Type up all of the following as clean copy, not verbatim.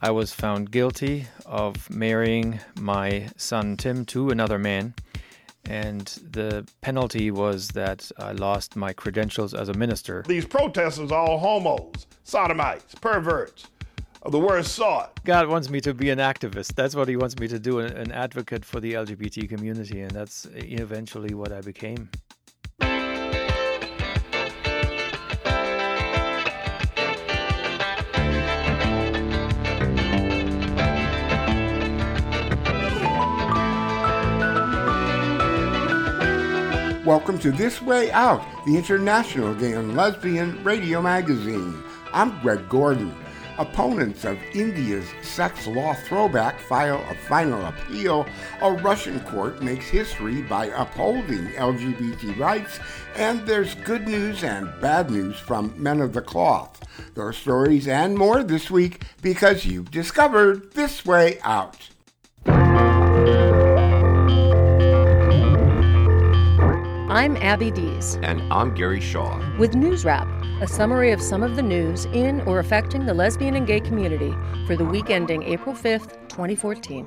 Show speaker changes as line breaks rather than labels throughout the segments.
I was found guilty of marrying my son Tim to another man, and the penalty was that I lost my credentials as a minister.
These protesters are all homos, sodomites, perverts of the worst sort.
God wants me to be an activist. That's what he wants me to do, an advocate for the LGBT community, and that's eventually what I became.
Welcome to This Way Out, the international gay and lesbian radio magazine. I'm Greg Gordon. Opponents of India's sex law throwback file a final appeal. A Russian court makes history by upholding LGBT rights, and there's good news and bad news from Men of the Cloth. There are stories and more this week because you've discovered This Way Out.
I'm Abby Dees.
And I'm Gary Shaw.
With News Wrap, a summary of some of the news in or affecting the lesbian and gay community for the week ending April 5th, 2014.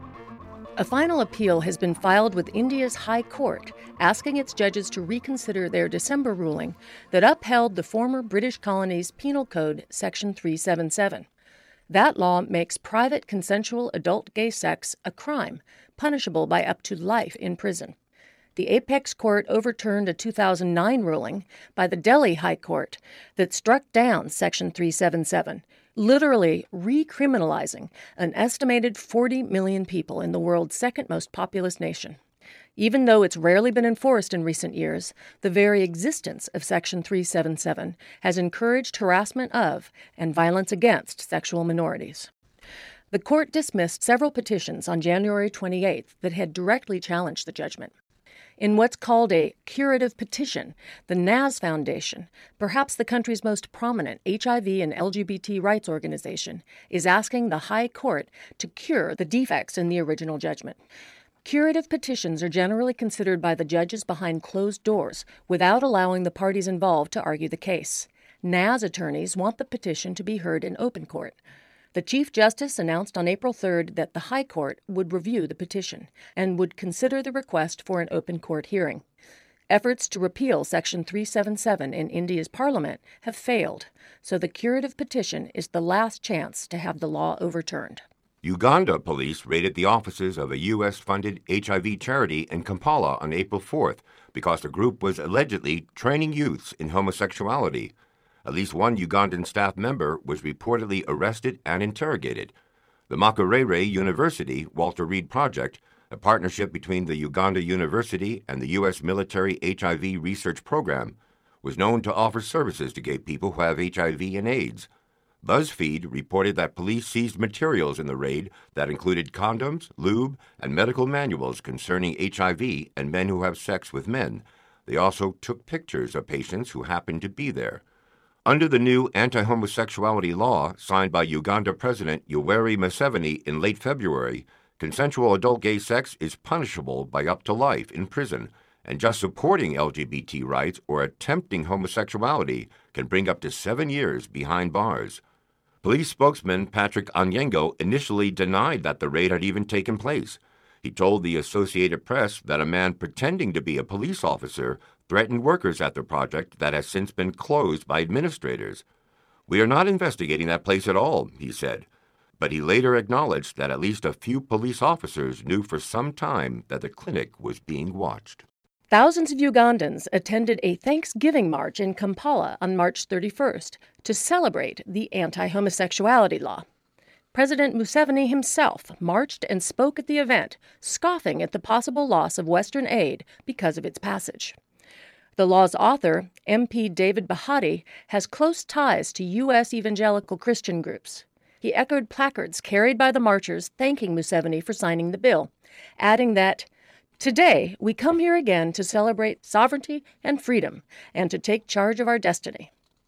A final appeal has been filed with India's High Court, asking its judges to reconsider their December ruling that upheld the former British colony's Penal Code, Section 377. That law makes private consensual adult gay sex a crime, punishable by up to life in prison. The Apex Court overturned a 2009 ruling by the Delhi High Court that struck down Section 377, literally recriminalizing an estimated 40 million people in the world's second most populous nation. Even though it's rarely been enforced in recent years, the very existence of Section 377 has encouraged harassment of and violence against sexual minorities. The court dismissed several petitions on January 28th that had directly challenged the judgment. In what's called a curative petition, the Naz Foundation, perhaps the country's most prominent HIV and LGBT rights organization, is asking the High Court to cure the defects in the original judgment. Curative petitions are generally considered by the judges behind closed doors without allowing the parties involved to argue the case. Naz attorneys want the petition to be heard in open court. The Chief Justice announced on April 3rd that the High Court would review the petition and would consider the request for an open court hearing. Efforts to repeal Section 377 in India's parliament have failed, so the curative petition is the last chance to have the law overturned.
Uganda police raided the offices of a U.S.-funded HIV charity in Kampala on April 4th because the group was allegedly training youths in homosexuality. At least one Ugandan staff member was reportedly arrested and interrogated. The Makerere University Walter Reed Project, a partnership between the Uganda University and the U.S. military HIV research program, was known to offer services to gay people who have HIV and AIDS. BuzzFeed reported that police seized materials in the raid that included condoms, lube, and medical manuals concerning HIV and men who have sex with men. They also took pictures of patients who happened to be there. Under the new anti-homosexuality law signed by Uganda President Yoweri Museveni in late February, consensual adult gay sex is punishable by up to life in prison, and just supporting LGBT rights or attempting homosexuality can bring up to 7 years behind bars. Police spokesman Patrick Onyengo initially denied that the raid had even taken place. He told the Associated Press that a man pretending to be a police officer threatened workers at the project that has since been closed by administrators. "We are not investigating that place at all," he said. But he later acknowledged that at least a few police officers knew for some time that the clinic was being watched.
Thousands of Ugandans attended a Thanksgiving march in Kampala on March 31st to celebrate the anti-homosexuality law. President Museveni himself marched and spoke at the event, scoffing at the possible loss of Western aid because of its passage. The law's author, MP David Bahati, has close ties to U.S. evangelical Christian groups. He echoed placards carried by the marchers thanking Museveni for signing the bill, adding that, "Today, we come here again to celebrate sovereignty and freedom and to take charge of our destiny."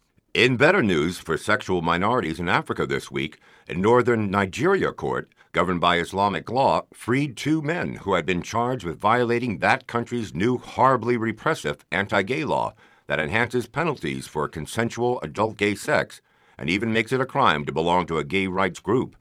In better news for sexual minorities in Africa this week, a northern Nigeria court, governed by Islamic law, freed 2 men who had been charged with violating that country's new horribly repressive anti-gay law that enhances penalties for consensual adult gay sex and even makes it a crime to belong to a gay rights group.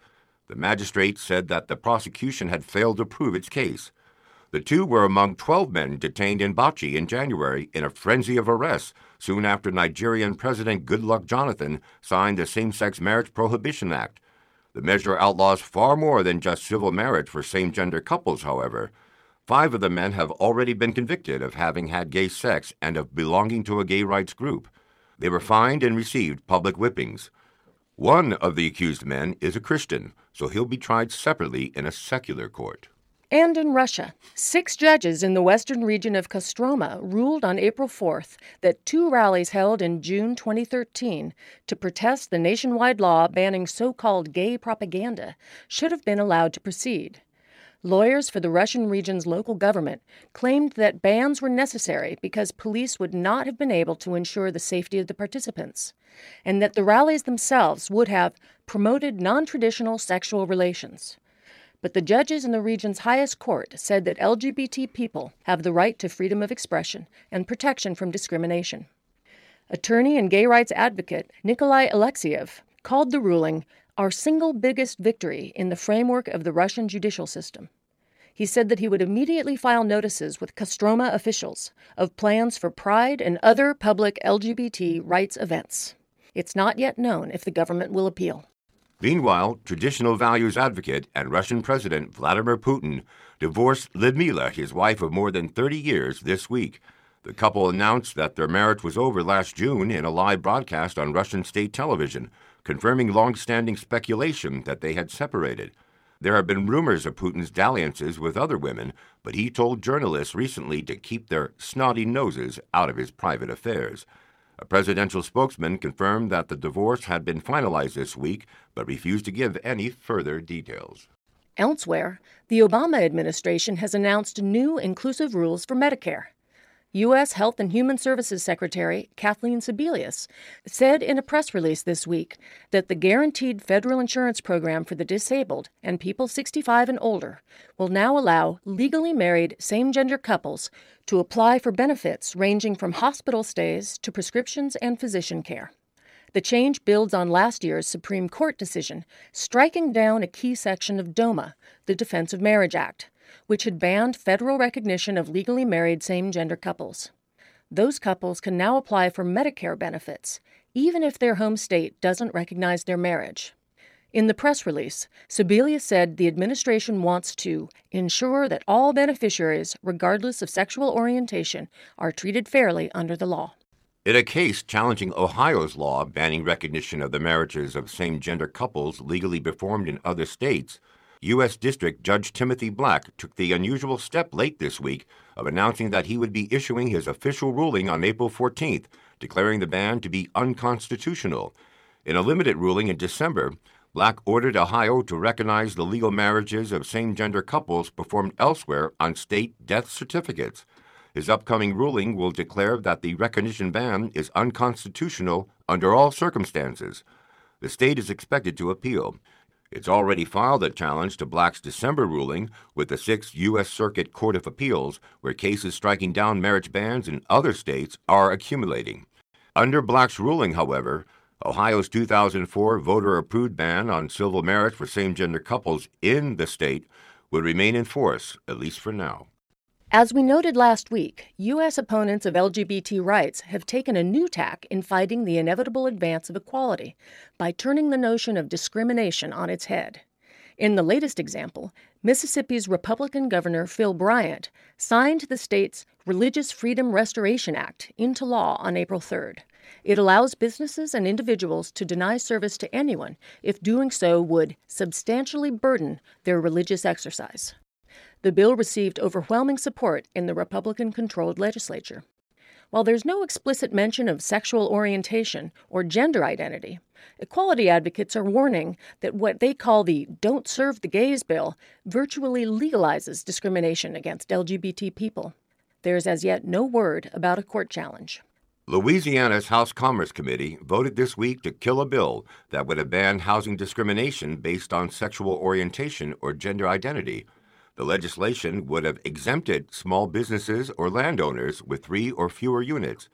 The magistrate said that the prosecution had failed to prove its case. The two were among 12 men detained in Bauchi in January in a frenzy of arrests soon after Nigerian President Goodluck Jonathan signed the Same-Sex Marriage Prohibition Act. The measure outlaws far more than just civil marriage for same-gender couples, however. 5 of the men have already been convicted of having had gay sex and of belonging to a gay rights group. They were fined and received public whippings. One of the accused men is a Christian, so he'll be tried separately in a secular court.
And in Russia, 6 judges in the western region of Kostroma ruled on April 4th that 2 rallies held in June 2013 to protest the nationwide law banning so-called gay propaganda should have been allowed to proceed. Lawyers for the Russian region's local government claimed that bans were necessary because police would not have been able to ensure the safety of the participants, and that the rallies themselves would have promoted non-traditional sexual relations. But the judges in the region's highest court said that LGBT people have the right to freedom of expression and protection from discrimination. Attorney and gay rights advocate Nikolai Alexeyev called the ruling our single biggest victory in the framework of the Russian judicial system. He said that he would immediately file notices with Kostroma officials of plans for Pride and other public LGBT rights events. It's not yet known if the government will appeal.
Meanwhile, traditional values advocate and Russian President Vladimir Putin divorced Lyudmila, his wife of more than 30 years, this week. The couple announced that their marriage was over last June in a live broadcast on Russian state television, confirming long-standing speculation that they had separated. There have been rumors of Putin's dalliances with other women, but he told journalists recently to keep their snotty noses out of his private affairs. A presidential spokesman confirmed that the divorce had been finalized this week, but refused to give any further details.
Elsewhere, the Obama administration has announced new inclusive rules for Medicare. U.S. Health and Human Services Secretary Kathleen Sebelius said in a press release this week that the Guaranteed Federal Insurance Program for the Disabled and people 65 and older will now allow legally married same-gender couples to apply for benefits ranging from hospital stays to prescriptions and physician care. The change builds on last year's Supreme Court decision striking down a key section of DOMA, the Defense of Marriage Act, which had banned federal recognition of legally married same-gender couples. Those couples can now apply for Medicare benefits, even if their home state doesn't recognize their marriage. In the press release, Sebelius said the administration wants to ensure that all beneficiaries, regardless of sexual orientation, are treated fairly under the law.
In a case challenging Ohio's law banning recognition of the marriages of same-gender couples legally performed in other states, U.S. District Judge Timothy Black took the unusual step late this week of announcing that he would be issuing his official ruling on April 14th, declaring the ban to be unconstitutional. In a limited ruling in December, Black ordered Ohio to recognize the legal marriages of same-gender couples performed elsewhere on state death certificates. His upcoming ruling will declare that the recognition ban is unconstitutional under all circumstances. The state is expected to appeal. It's already filed a challenge to Black's December ruling with the 6th U.S. Circuit Court of Appeals, where cases striking down marriage bans in other states are accumulating. Under Black's ruling, however, Ohio's 2004 voter-approved ban on civil marriage for same-gender couples in the state would remain in force, at least for now.
As we noted last week, U.S. opponents of LGBT rights have taken a new tack in fighting the inevitable advance of equality by turning the notion of discrimination on its head. In the latest example, Mississippi's Republican Governor Phil Bryant signed the state's Religious Freedom Restoration Act into law on April 3rd. It allows businesses and individuals to deny service to anyone if doing so would substantially burden their religious exercise. The bill received overwhelming support in the Republican-controlled legislature. While there's no explicit mention of sexual orientation or gender identity, equality advocates are warning that what they call the Don't Serve the Gays bill virtually legalizes discrimination against LGBT people. There's as yet no word about a court challenge.
Louisiana's House Commerce Committee voted this week to kill a bill that would have banned housing discrimination based on sexual orientation or gender identity. The legislation would have exempted small businesses or landowners with 3 or fewer units.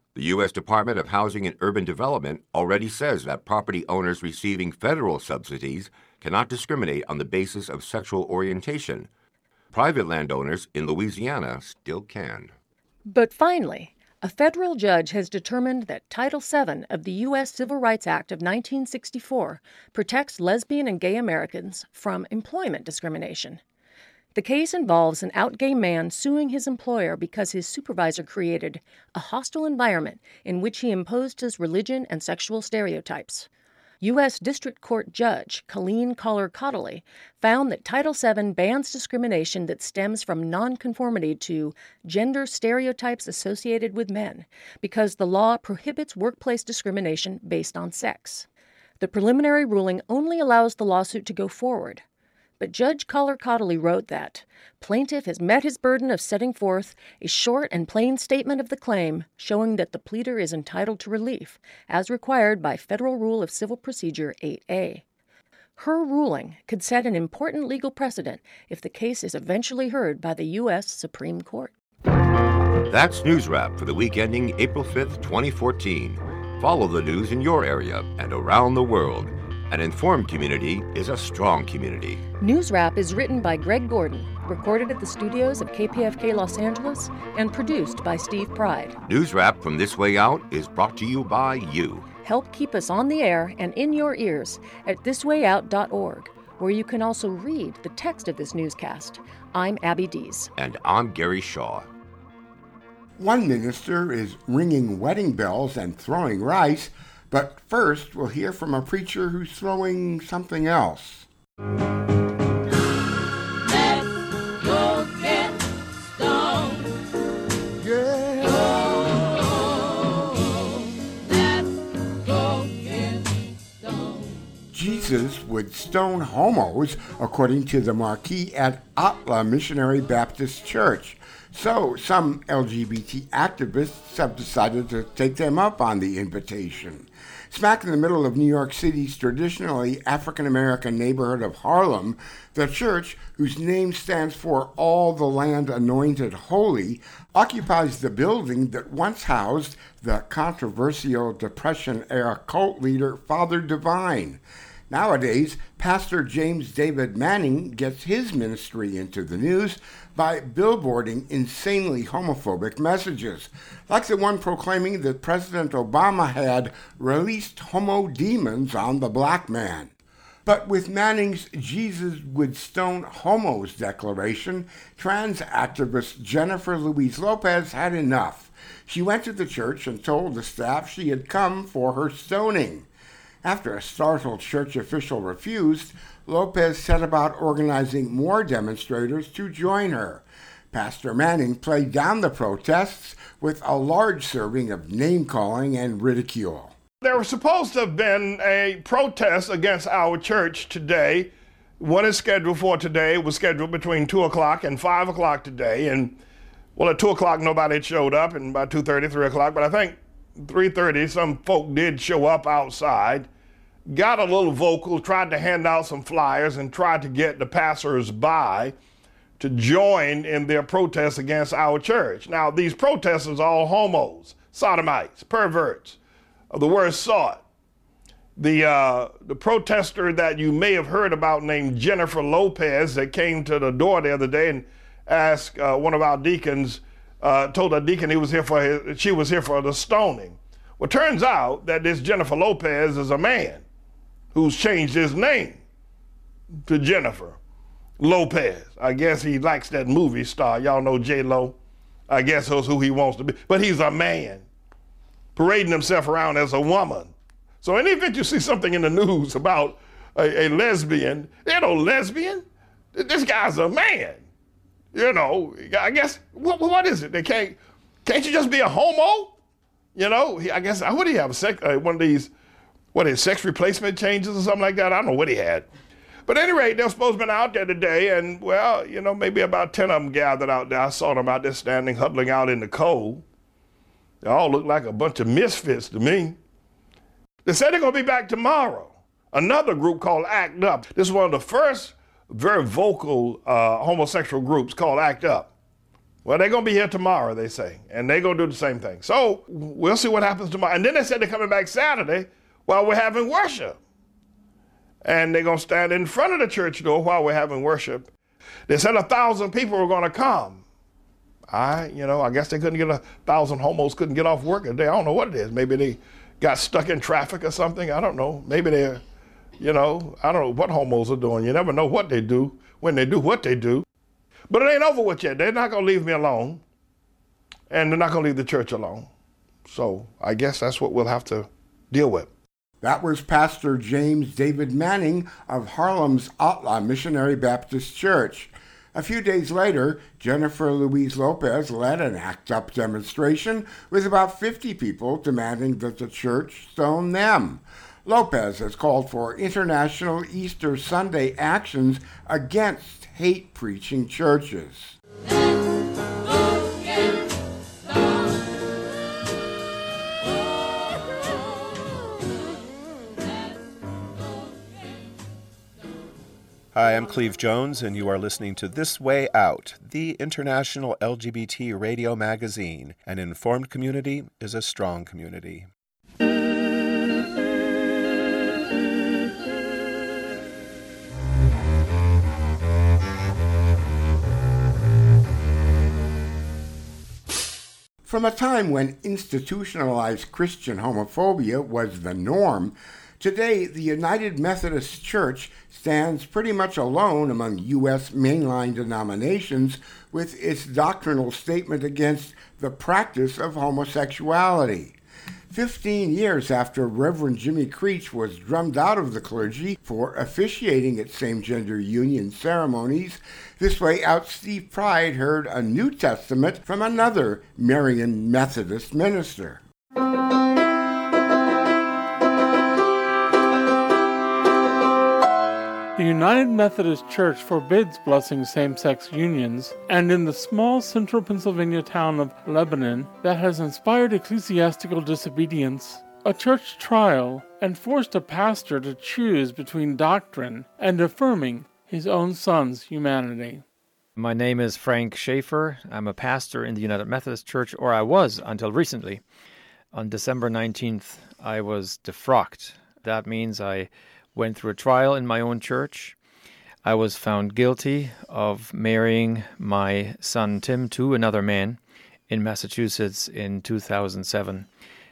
The U.S. Department of Housing and Urban Development already says that property owners receiving federal subsidies cannot discriminate on the basis of sexual orientation. Private landowners in Louisiana still can.
But finally, a federal judge has determined that Title VII of the U.S. Civil Rights Act of 1964 protects lesbian and gay Americans from employment discrimination. The case involves an out gay man suing his employer because his supervisor created a hostile environment in which he imposed his religion and sexual stereotypes. U.S. District Court Judge Colleen Collar-Cottley found that Title VII bans discrimination that stems from nonconformity to gender stereotypes associated with men because the law prohibits workplace discrimination based on sex. The preliminary ruling only allows the lawsuit to go forward. But Judge Collar-Cottley wrote that plaintiff has met his burden of setting forth a short and plain statement of the claim showing that the pleader is entitled to relief, as required by Federal Rule of Civil Procedure 8A. Her ruling could set an important legal precedent if the case is eventually heard by the U.S. Supreme Court.
That's News Wrap for the week ending April 5th, 2014. Follow the news in your area and around the world. An informed community is a strong community.
News Wrap is written by Greg Gordon, recorded at the studios of KPFK Los Angeles, and produced by Steve Pride.
News Wrap from This Way Out is brought to you by you.
Help keep us on the air and in your ears at thiswayout.org, where you can also read the text of this newscast. I'm Abby Dees.
And I'm Gary Shaw.
One minister is ringing wedding bells and throwing rice, but first we'll hear from a preacher who's throwing something else.
Let's go get stoned.
Yeah.
Oh, let's go get stoned.
Jesus would stone homos, according to the marquee at Atla Missionary Baptist Church. So some LGBT activists have decided to take them up on the invitation. Smack in the middle of New York City's traditionally African-American neighborhood of Harlem, the church, whose name stands for All the Land Anointed Holy, occupies the building that once housed the controversial Depression-era cult leader Father Divine. Nowadays, Pastor James David Manning gets his ministry into the news by billboarding insanely homophobic messages, like the one proclaiming that President Obama had released homo demons on the black man. But with Manning's Jesus would stone homos declaration, trans activist Jennifer Louise Lopez had enough. She went to the church and told the staff she had come for her stoning. After a startled church official refused, Lopez set about organizing more demonstrators to join her. Pastor Manning played down the protests with a large serving of name-calling and ridicule.
There was supposed to have been a protest against our church today. What is scheduled for today was scheduled between 2 o'clock and 5 o'clock today. And, well, at 2 o'clock, nobody had showed up, and by 2:30, 3 o'clock. But I think 3:30, some folk did show up outside, got a little vocal, tried to hand out some flyers, and tried to get the passers-by to join in their protest against our church. Now, these protesters are all homos, sodomites, perverts of the worst sort. The protester that you may have heard about named Jennifer Lopez that came to the door the other day and asked one of our deacons, told a deacon she was here for the stoning. Well, it turns out that this Jennifer Lopez is a man who's changed his name to Jennifer Lopez. I guess he likes that movie star. Y'all know J-Lo. I guess that's who he wants to be. But he's a man, parading himself around as a woman. So in the event you see something in the news about a lesbian, they're no lesbian. This guy's a man. You know, I guess, what is it? Can't you just be a homo? You know, I guess, what do you have? One of these, sex replacement changes or something like that? I don't know what he had. But at any rate, they're supposed to have been out there today, and, well, you know, maybe about 10 of them gathered out there. I saw them out there standing, huddling out in the cold. They all look like a bunch of misfits to me. They said they're going to be back tomorrow. Another group called ACT UP. This is one of the first very vocal homosexual groups called ACT UP. Well, they're going to be here tomorrow, they say, and they're going to do the same thing. So we'll see what happens tomorrow. And then they said they're coming back Saturday while we're having worship. And they're going to stand in front of the church door while we're having worship. They said 1,000 people were going to come. I guess they couldn't get 1,000 homos couldn't get off work a day. I don't know what it is. Maybe they got stuck in traffic or something. I don't know. Maybe they're, I don't know what homos are doing. You never know what they do when they do what they do. But it ain't over with yet. They're not going to leave me alone. And they're not going to leave the church alone. So I guess that's what we'll have to deal with.
That was Pastor James David Manning of Harlem's Atla Missionary Baptist Church. A few days later, Jennifer Louise Lopez led an ACT UP demonstration with about 50 people demanding that the church stone them. Lopez has called for international Easter Sunday actions against hate-preaching churches.
Hi, I'm Cleve Jones, and you are listening to This Way Out, the international LGBT radio magazine. An informed community is a strong community.
From a time when institutionalized Christian homophobia was the norm, today the United Methodist Church stands pretty much alone among U.S. mainline denominations with its doctrinal statement against the practice of homosexuality. 15 years after Reverend Jimmy Creech was drummed out of the clergy for officiating at same-gender union ceremonies, This Way Out Steve Pride heard a New Testament from another Marian Methodist minister.
The United Methodist Church forbids blessing same-sex unions, and in the small central Pennsylvania town of Lebanon that has inspired ecclesiastical disobedience, a church trial, and forced a pastor to choose between doctrine and affirming his own son's humanity.
My name is Frank Schaefer. I'm a pastor in the United Methodist Church, or I was until recently. On December 19th, I was defrocked. That means I went through a trial in my own church. I was found guilty of marrying my son Tim to another man in Massachusetts in 2007.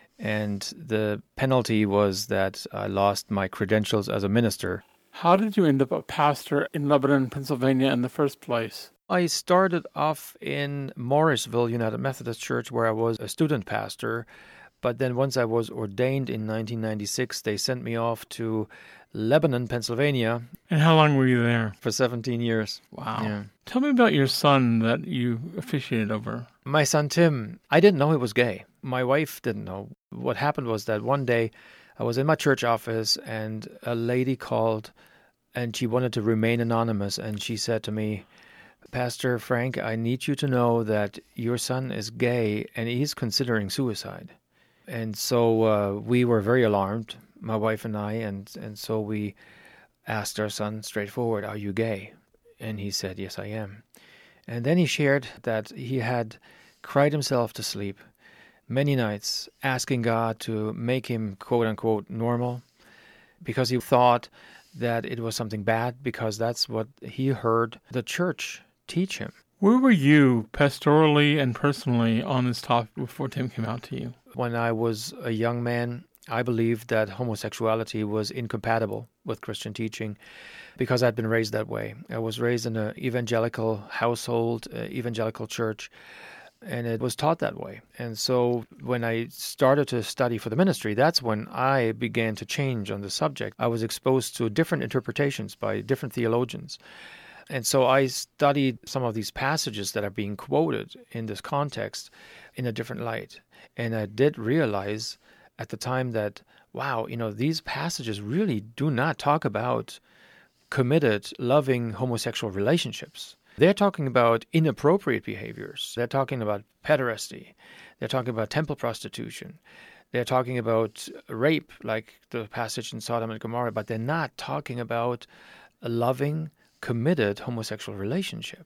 And the penalty was that I lost my credentials as a minister.
How did you end up a pastor in Lebanon, Pennsylvania in the first place?
I started off in Morrisville United Methodist Church, where I was a student pastor. But then once I was ordained in 1996, they sent me off to Lebanon, Pennsylvania.
And how long were you there?
For 17 years.
Wow.
Yeah.
Tell me about your son that you officiated over.
My son Tim, I didn't know he was gay. My wife didn't know. What happened was that one day I was in my church office and a lady called and she wanted to remain anonymous. And she said to me, Pastor Frank, I need you to know that your son is gay and he's considering suicide. And so we were very alarmed, my wife and I, and so we asked our son straightforward, are you gay? And he said, yes, I am. And then he shared that he had cried himself to sleep many nights, asking God to make him, quote-unquote, normal, because he thought that it was something bad, because that's what he heard the church teach him.
Where were you pastorally and personally on this topic before Tim came out to you?
When I was a young man, I believed that homosexuality was incompatible with Christian teaching because I'd been raised that way. I was raised in an evangelical household, evangelical church, and it was taught that way. And so when I started to study for the ministry, that's when I began to change on the subject. I was exposed to different interpretations by different theologians. And so I studied some of these passages that are being quoted in this context in a different light. And I did realize at the time that, wow, these passages really do not talk about committed, loving homosexual relationships. They're talking about inappropriate behaviors. They're talking about pederasty. They're talking about temple prostitution. They're talking about rape, like the passage in Sodom and Gomorrah, but they're not talking about a loving, committed homosexual relationship.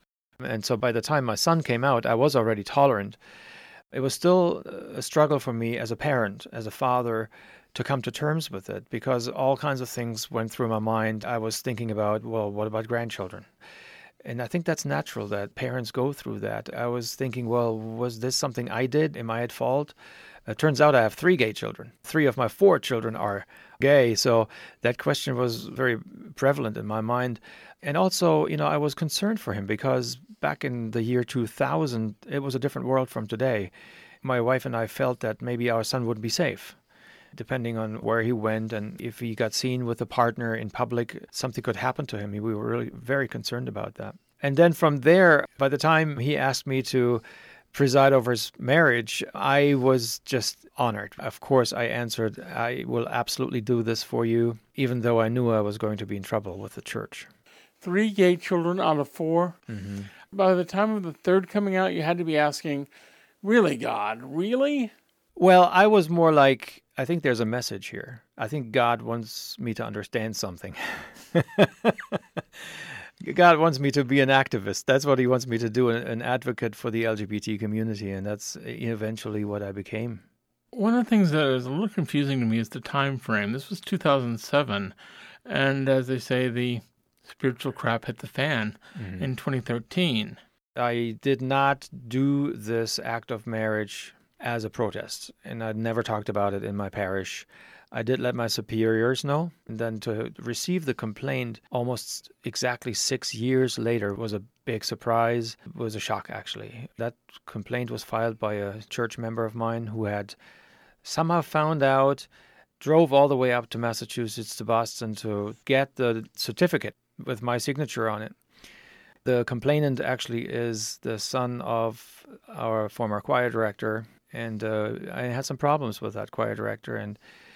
And so by the time my son came out, I was already tolerant. It was still a struggle for me as a parent, as a father, to come to terms with it, because all kinds of things went through my mind. I was thinking about, well, what about grandchildren? And I think that's natural that parents go through that. I was thinking, well, was this something I did? Am I at fault? It turns out I have 3 gay children. 3 of my 4 children are gay. So that question was very prevalent in my mind. And also, I was concerned for him because back in the year 2000, it was a different world from today. My wife and I felt that maybe our son wouldn't be safe. Depending on where he went and if he got seen with a partner in public, something could happen to him. We were really very concerned about that. And then from there, by the time he asked me to preside over his marriage, I was just honored. Of course, I answered, I will absolutely do this for you, even though I knew I was going to be in trouble with the church.
3 gay children out of 4.
Mm-hmm.
By the time of the 3rd coming out, you had to be asking, really, God, really?
Well, I was more like, I think there's a message here. I think God wants me to understand something. God wants me to be an activist. That's what he wants me to do, an advocate for the LGBT community, and that's eventually what I became.
One of the things that is a little confusing to me is the time frame. This was 2007, and as they say, the spiritual crap hit the fan in 2013.
I did not do this act of marriage as a protest, and I'd never talked about it in my parish. I did let my superiors know, and then to receive the complaint almost exactly 6 years later was a big surprise. It was a shock, actually. That complaint was filed by a church member of mine who had somehow found out, drove all the way up to Massachusetts, to Boston, to get the certificate with my signature on it. The complainant actually is the son of our former choir director, and I had some problems with that choir director, and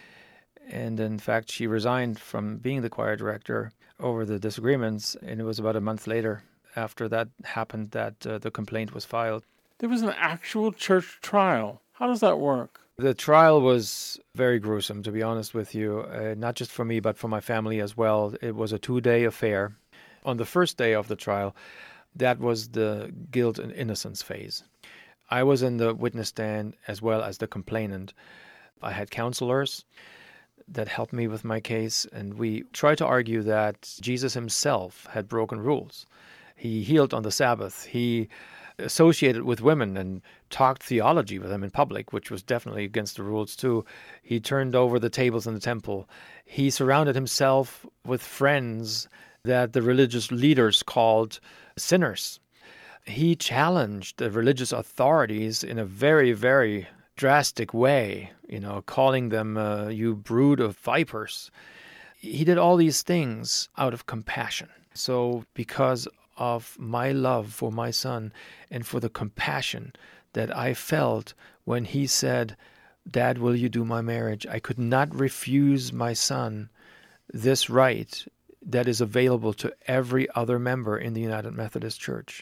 in fact, she resigned from being the choir director over the disagreements, and it was about a month later after that happened that the complaint was filed.
There was an actual church trial. How does that work?
The trial was very gruesome, to be honest with you, not just for me, but for my family as well. It was a 2-day affair. On the first day of the trial, that was the guilt and innocence phase. I was in the witness stand as well as the complainant. I had counselors that helped me with my case, and we tried to argue that Jesus himself had broken rules. He healed on the Sabbath. He associated with women and talked theology with them in public, which was definitely against the rules too. He turned over the tables in the temple. He surrounded himself with friends that the religious leaders called sinners. He challenged the religious authorities in a very, very drastic way, calling them, you brood of vipers. He did all these things out of compassion. So because of my love for my son and for the compassion that I felt when he said, Dad, will you do my marriage? I could not refuse my son this right that is available to every other member in the United Methodist Church.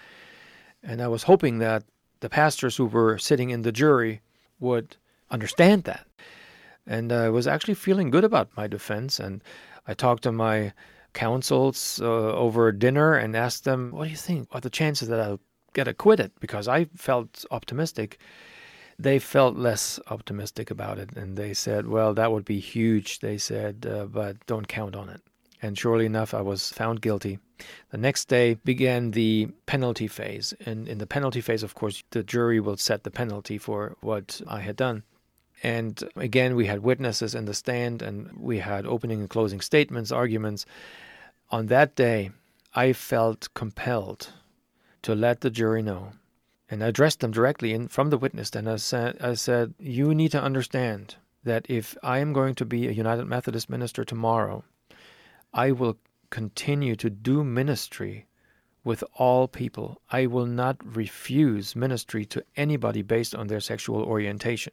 And I was hoping that the pastors who were sitting in the jury would understand that. And I was actually feeling good about my defense. And I talked to my counsels over dinner and asked them, what do you think? What are the chances that I'll get acquitted? Because I felt optimistic. They felt less optimistic about it. And they said, well, that would be huge, they said, but don't count on it. And surely enough, I was found guilty. The next day began the penalty phase. And in the penalty phase, of course, the jury will set the penalty for what I had done. And again, we had witnesses in the stand, and we had opening and closing statements, arguments. On that day, I felt compelled to let the jury know. And I addressed them directly from the witness stand. I said, you need to understand that if I am going to be a United Methodist minister tomorrow, I will continue to do ministry with all people. I will not refuse ministry to anybody based on their sexual orientation.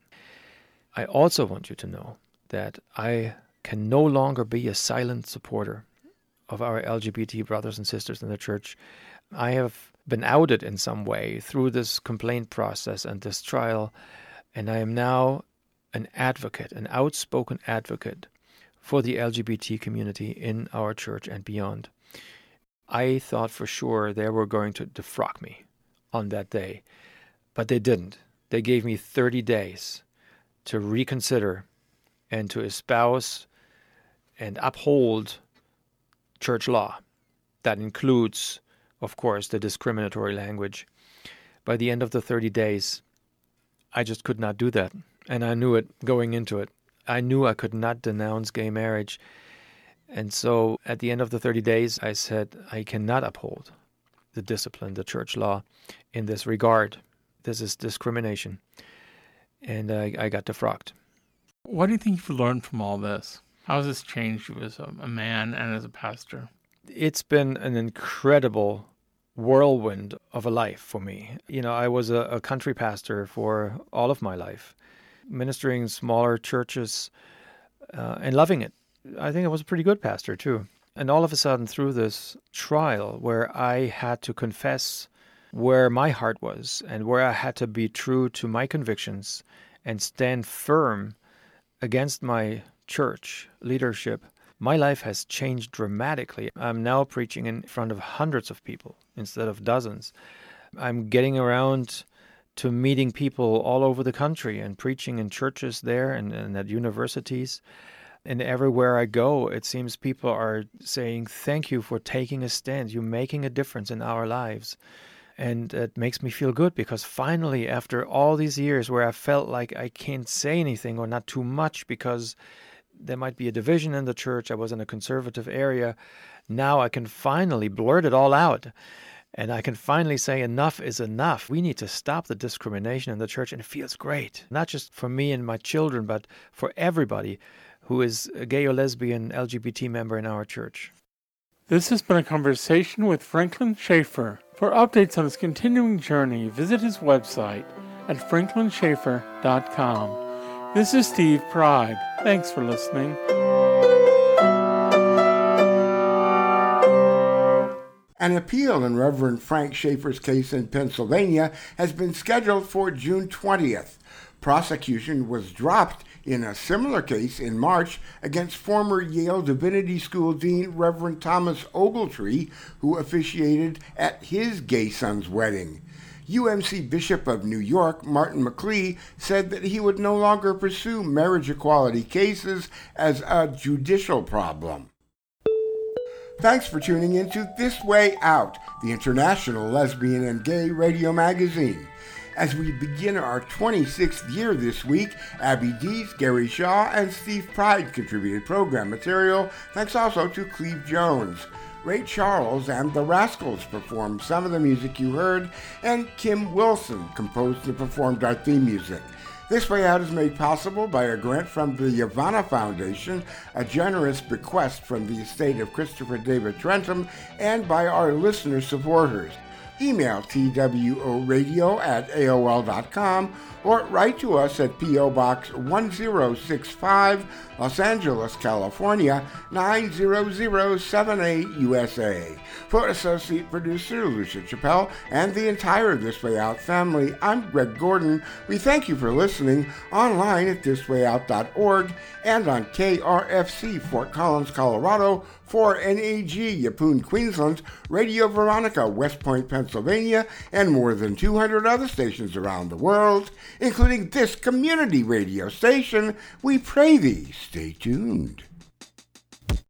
I also want you to know that I can no longer be a silent supporter of our LGBT brothers and sisters in the church. I have been outed in some way through this complaint process and this trial, and I am now an advocate, an outspoken advocate for the LGBT community in our church and beyond. I thought for sure they were going to defrock me on that day, but they didn't. They gave me 30 days to reconsider and to espouse and uphold church law. That includes, of course, the discriminatory language. By the end of the 30 days, I just could not do that. And I knew it going into it. I knew I could not denounce gay marriage. And so at the end of the 30 days, I said, I cannot uphold the discipline, the church law in this regard. This is discrimination. And I got defrocked.
What do you think you've learned from all this? How has this changed you as a man and as a pastor?
It's been an incredible whirlwind of a life for me. I was a country pastor for all of my life, ministering in smaller churches and loving it. I think I was a pretty good pastor too. And all of a sudden, through this trial where I had to confess where my heart was and where I had to be true to my convictions and stand firm against my church leadership, my life has changed dramatically. I'm now preaching in front of hundreds of people instead of dozens. I'm getting around to meeting people all over the country and preaching in churches there and at universities. And everywhere I go, it seems people are saying, thank you for taking a stand. You're making a difference in our lives. And it makes me feel good because finally, after all these years where I felt like I can't say anything or not too much because there might be a division in the church, I was in a conservative area, now I can finally blurt it all out. And I can finally say enough is enough. We need to stop the discrimination in the church, and it feels great. Not just for me and my children, but for everybody who is a gay or lesbian LGBT member in our church.
This has been a conversation with Franklin Schaeffer. For updates on his continuing journey, visit his website at franklinschaeffer.com. This is Steve Pride. Thanks for listening.
An appeal in Reverend Frank Schaeffer's case in Pennsylvania has been scheduled for June 20th. Prosecution was dropped in a similar case in March against former Yale Divinity School Dean Reverend Thomas Ogletree, who officiated at his gay son's wedding. UMC Bishop of New York, Martin McLee, said that he would no longer pursue marriage equality cases as a judicial problem. Thanks for tuning in to This Way Out, the international lesbian and gay radio magazine. As we begin our 26th year this week, Abby Dees, Gary Shaw, and Steve Pride contributed program material. Thanks also to Cleve Jones. Ray Charles and the Rascals performed some of the music you heard, and Kim Wilson composed and performed our theme music. This Way Out is made possible by a grant from the Yavanna Foundation, a generous bequest from the estate of Christopher David Trentham, and by our listener supporters. Email tworadio@aol.com or write to us at P.O. Box 1065, Los Angeles, California, 90078 USA. For Associate Producer Lucia Chappelle and the entire This Way Out family, I'm Greg Gordon. We thank you for listening online at thiswayout.org and on KRFC Fort Collins, Colorado, 4NAG Yeppoon, Queensland, Radio Veronica, West Point, Pennsylvania, and more than 200 other stations around the world, including this community radio station. We pray thee stay tuned.